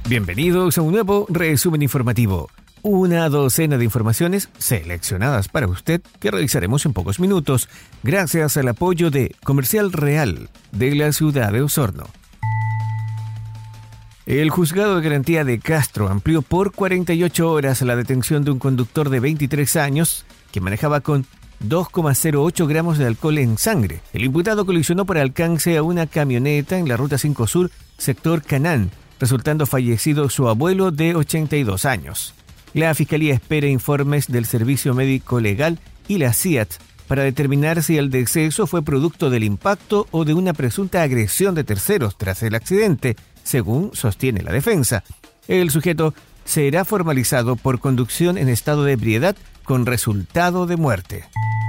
Bienvenidos a un nuevo resumen informativo. Una docena de informaciones seleccionadas para usted que realizaremos en pocos minutos, gracias al apoyo de Comercial Real de la ciudad de Osorno. El juzgado de garantía de Castro amplió por 48 horas la detención de un conductor de 23 años que manejaba con 2,08 gramos de alcohol en sangre. El imputado colisionó por alcance a una camioneta en la Ruta 5 Sur, sector Canán, resultando fallecido su abuelo de 82 años. La Fiscalía espera informes del Servicio Médico Legal y la CIAT para determinar si el deceso fue producto del impacto o de una presunta agresión de terceros tras el accidente, según sostiene la defensa. El sujeto será formalizado por conducción en estado de ebriedad con resultado de muerte.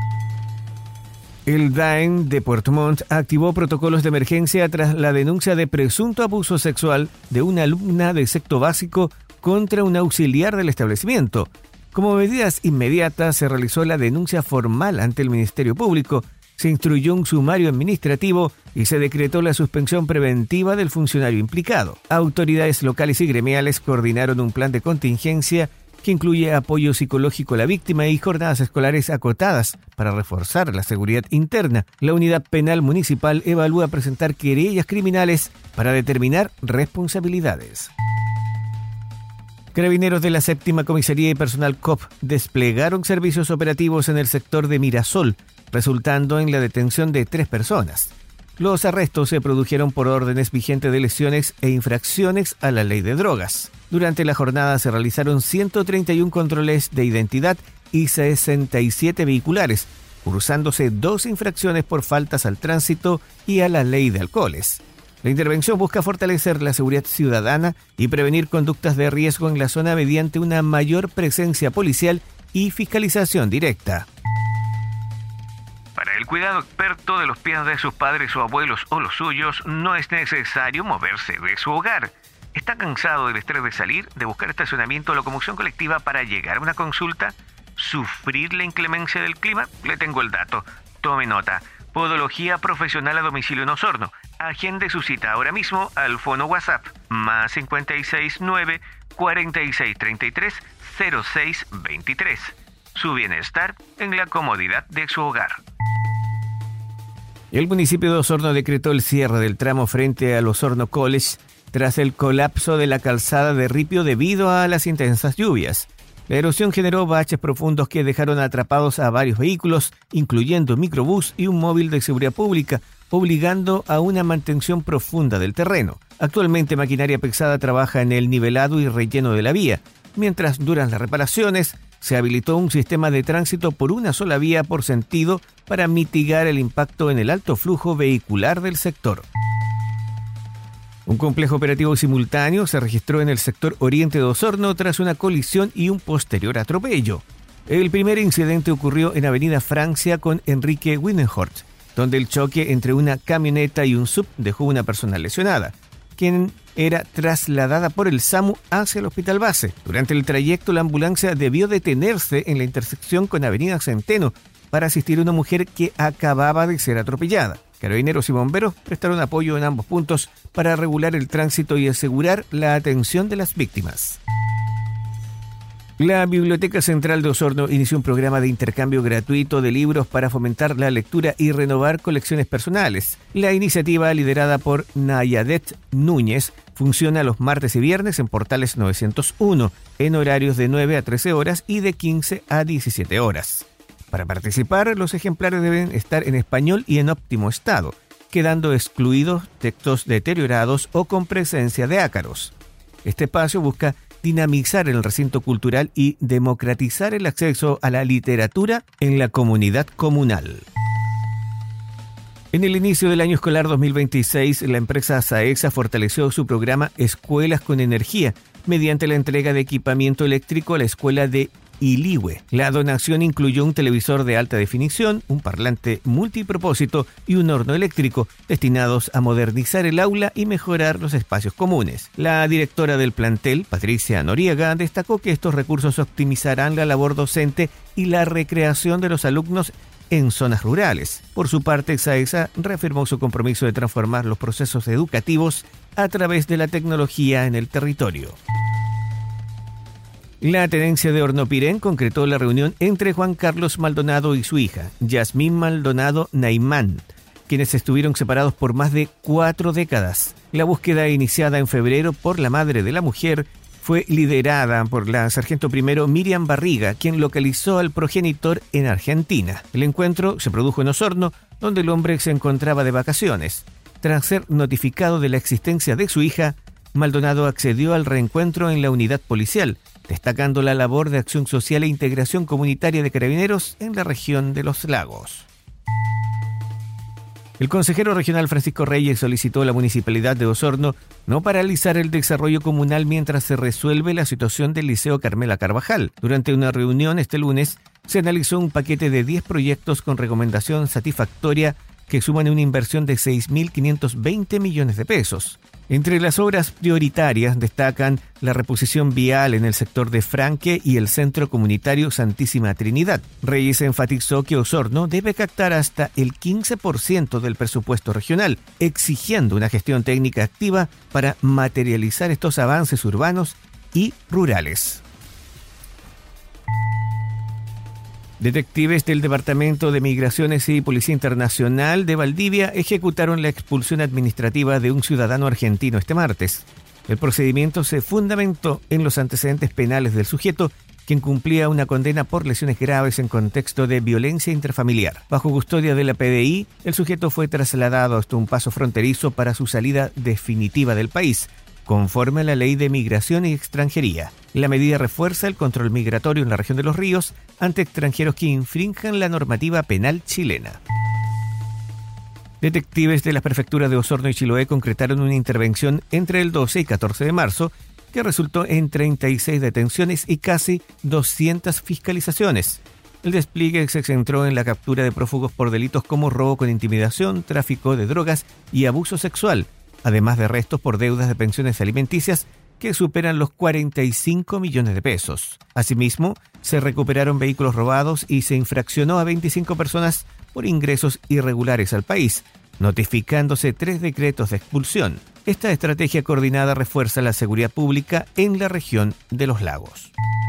El DAEN de Puerto Montt activó protocolos de emergencia tras la denuncia de presunto abuso sexual de una alumna de sexto básico contra un auxiliar del establecimiento. Como medidas inmediatas se realizó la denuncia formal ante el Ministerio Público, se instruyó un sumario administrativo y se decretó la suspensión preventiva del funcionario implicado. Autoridades locales y gremiales coordinaron un plan de contingencia que incluye apoyo psicológico a la víctima y jornadas escolares acotadas para reforzar la seguridad interna. La unidad penal municipal evalúa presentar querellas criminales para determinar responsabilidades. Carabineros de la Séptima Comisaría y personal COP desplegaron servicios operativos en el sector de Mirasol, resultando en la detención de 3 personas. Los arrestos se produjeron por órdenes vigentes de lesiones e infracciones a la ley de drogas. Durante la jornada se realizaron 131 controles de identidad y 67 vehiculares, cruzándose 2 infracciones por faltas al tránsito y a la ley de alcoholes. La intervención busca fortalecer la seguridad ciudadana y prevenir conductas de riesgo en la zona mediante una mayor presencia policial y fiscalización directa. Para el cuidado experto de los pies de sus padres o abuelos o los suyos, no es necesario moverse de su hogar. ¿Está cansado del estrés de salir, de buscar estacionamiento o locomoción colectiva para llegar a una consulta? ¿Sufrir la inclemencia del clima? Le tengo el dato. Tome nota. Podología profesional a domicilio en Osorno. Agende su cita ahora mismo al fono WhatsApp más 569 4633 0623. Su bienestar en la comodidad de su hogar. El municipio de Osorno decretó el cierre del tramo frente al Osorno College tras el colapso de la calzada de Ripio debido a las intensas lluvias. La erosión generó baches profundos que dejaron atrapados a varios vehículos, incluyendo un microbús y un móvil de seguridad pública, obligando a una mantención profunda del terreno. Actualmente, maquinaria pesada trabaja en el nivelado y relleno de la vía. Mientras duran las reparaciones, se habilitó un sistema de tránsito por una sola vía por sentido para mitigar el impacto en el alto flujo vehicular del sector. Un complejo operativo simultáneo se registró en el sector oriente de Osorno tras una colisión y un posterior atropello. El primer incidente ocurrió en Avenida Francia con Enrique Winenhort, donde el choque entre una camioneta y un SUV dejó una persona lesionada, quien era trasladada por el SAMU hacia el hospital base. Durante el trayecto, la ambulancia debió detenerse en la intersección con Avenida Centeno para asistir a una mujer que acababa de ser atropellada. Carabineros y bomberos prestaron apoyo en ambos puntos para regular el tránsito y asegurar la atención de las víctimas. La Biblioteca Central de Osorno inició un programa de intercambio gratuito de libros para fomentar la lectura y renovar colecciones personales. La iniciativa, liderada por Nayadet Núñez, funciona los martes y viernes en Portales 901, en horarios de 9 a 13 horas y de 15 a 17 horas. Para participar, los ejemplares deben estar en español y en óptimo estado, quedando excluidos textos deteriorados o con presencia de ácaros. Este espacio busca dinamizar el recinto cultural y democratizar el acceso a la literatura en la comunidad comunal. En el inicio del año escolar 2026, la empresa SAESA fortaleció su programa Escuelas con Energía mediante la entrega de equipamiento eléctrico a la escuela de Iligüe. La donación incluyó un televisor de alta definición, un parlante multipropósito y un horno eléctrico, destinados a modernizar el aula y mejorar los espacios comunes. La directora del plantel, Patricia Noriega, destacó que estos recursos optimizarán la labor docente y la recreación de los alumnos en zonas rurales. Por su parte, SAESA reafirmó su compromiso de transformar los procesos educativos a través de la tecnología en el territorio. La tenencia de Hornopirén concretó la reunión entre Juan Carlos Maldonado y su hija, Yasmín Maldonado Naimán, quienes estuvieron separados por más de 4 décadas. La búsqueda iniciada en febrero por la madre de la mujer fue liderada por la sargento primero Miriam Barriga, quien localizó al progenitor en Argentina. El encuentro se produjo en Osorno, donde el hombre se encontraba de vacaciones. Tras ser notificado de la existencia de su hija, Maldonado accedió al reencuentro en la unidad policial, destacando la labor de acción social e integración comunitaria de Carabineros en la región de Los Lagos. El consejero regional Francisco Reyes solicitó a la Municipalidad de Osorno no paralizar el desarrollo comunal mientras se resuelve la situación del Liceo Carmela Carvajal. Durante una reunión este lunes, se analizó un paquete de 10 proyectos con recomendación satisfactoria que suman una inversión de 6.520 millones de pesos. Entre las obras prioritarias destacan la reposición vial en el sector de Franque y el Centro Comunitario Santísima Trinidad. Reyes enfatizó que Osorno debe captar hasta el 15% del presupuesto regional, exigiendo una gestión técnica activa para materializar estos avances urbanos y rurales. Detectives del Departamento de Migraciones y Policía Internacional de Valdivia ejecutaron la expulsión administrativa de un ciudadano argentino este martes. El procedimiento se fundamentó en los antecedentes penales del sujeto, quien cumplía una condena por lesiones graves en contexto de violencia intrafamiliar. Bajo custodia de la PDI, el sujeto fue trasladado hasta un paso fronterizo para su salida definitiva del país, conforme a la Ley de Migración y Extranjería. La medida refuerza el control migratorio en la región de Los Ríos ante extranjeros que infrinjan la normativa penal chilena. Detectives de las prefecturas de Osorno y Chiloé concretaron una intervención entre el 12 y 14 de marzo que resultó en 36 detenciones y casi 200 fiscalizaciones. El despliegue se centró en la captura de prófugos por delitos como robo con intimidación, tráfico de drogas y abuso sexual, además de arrestos por deudas de pensiones alimenticias que superan los 45 millones de pesos. Asimismo, se recuperaron vehículos robados y se infraccionó a 25 personas por ingresos irregulares al país, notificándose 3 decretos de expulsión. Esta estrategia coordinada refuerza la seguridad pública en la región de Los Lagos.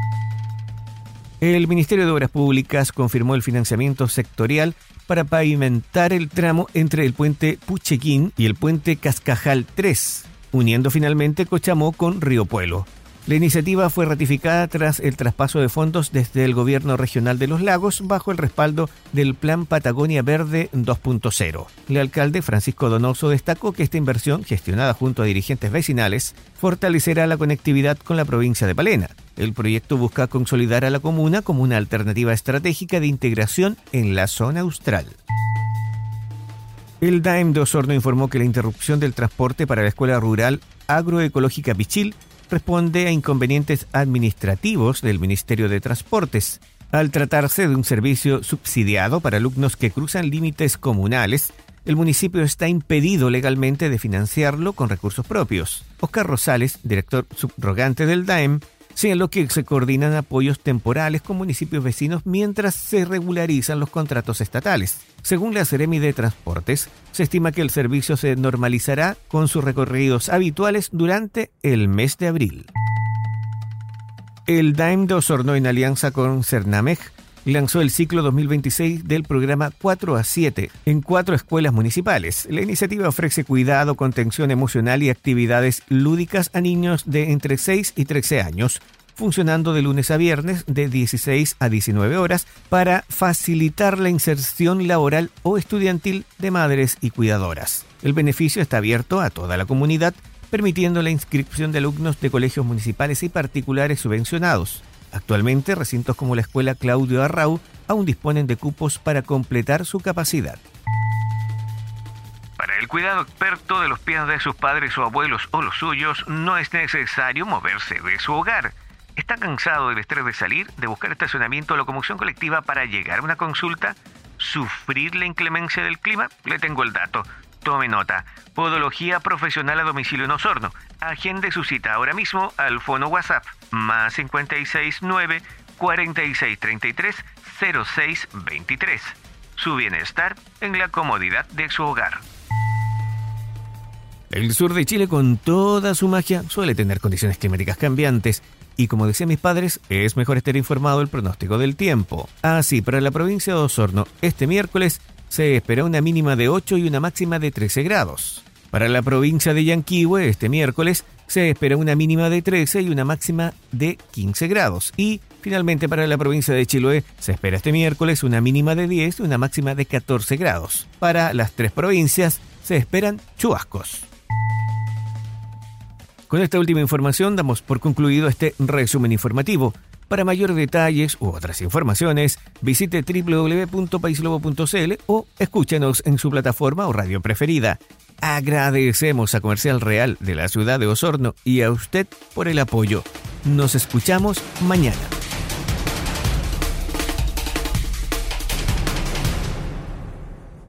El Ministerio de Obras Públicas confirmó el financiamiento sectorial para pavimentar el tramo entre el puente Puchequín y el puente Cascajal 3, uniendo finalmente Cochamó con Río Puelo. La iniciativa fue ratificada tras el traspaso de fondos desde el Gobierno Regional de Los Lagos bajo el respaldo del Plan Patagonia Verde 2.0. El alcalde Francisco Donoso destacó que esta inversión, gestionada junto a dirigentes vecinales, fortalecerá la conectividad con la provincia de Palena. El proyecto busca consolidar a la comuna como una alternativa estratégica de integración en la zona austral. El DAEM de Osorno informó que la interrupción del transporte para la Escuela Rural Agroecológica Pichil responde a inconvenientes administrativos del Ministerio de Transportes. Al tratarse de un servicio subsidiado para alumnos que cruzan límites comunales, el municipio está impedido legalmente de financiarlo con recursos propios. Oscar Rosales, director subrogante del DAEM, señaló que se coordinan apoyos temporales con municipios vecinos mientras se regularizan los contratos estatales. Según la Seremi de Transportes, se estima que el servicio se normalizará con sus recorridos habituales durante el mes de abril. El DAEM de Osorno, en alianza con Cernamej, lanzó el ciclo 2026 del programa 4 a 7 en 4 escuelas municipales. La iniciativa ofrece cuidado, contención emocional y actividades lúdicas a niños de entre 6 y 13 años, funcionando de lunes a viernes de 16 a 19 horas para facilitar la inserción laboral o estudiantil de madres y cuidadoras. El beneficio está abierto a toda la comunidad, permitiendo la inscripción de alumnos de colegios municipales y particulares subvencionados. Actualmente, recintos como la Escuela Claudio Arrau aún disponen de cupos para completar su capacidad. Para el cuidado experto de los pies de sus padres o abuelos o los suyos, no es necesario moverse de su hogar. ¿Está cansado del estrés de salir, de buscar estacionamiento o locomoción colectiva para llegar a una consulta? ¿Sufrir la inclemencia del clima? Le tengo el dato. Tome nota. Podología profesional a domicilio en Osorno. Agende su cita ahora mismo al fono WhatsApp más 569 4633 0623. Su bienestar en la comodidad de su hogar. El sur de Chile, con toda su magia, suele tener condiciones climáticas cambiantes y, como decían mis padres, es mejor estar informado del pronóstico del tiempo. Así, para la provincia de Osorno, este miércoles se espera una mínima de 8 y una máxima de 13 grados. Para la provincia de Yanquihue, este miércoles se espera una mínima de 13 y una máxima de 15 grados. Y, finalmente, para la provincia de Chiloé se espera este miércoles una mínima de 10 y una máxima de 14 grados. Para las tres provincias se esperan chubascos. Con esta última información damos por concluido este resumen informativo. Para mayores detalles u otras informaciones, visite www.paislobo.cl o escúchenos en su plataforma o radio preferida. Agradecemos a Comercial Real de la ciudad de Osorno y a usted por el apoyo. Nos escuchamos mañana.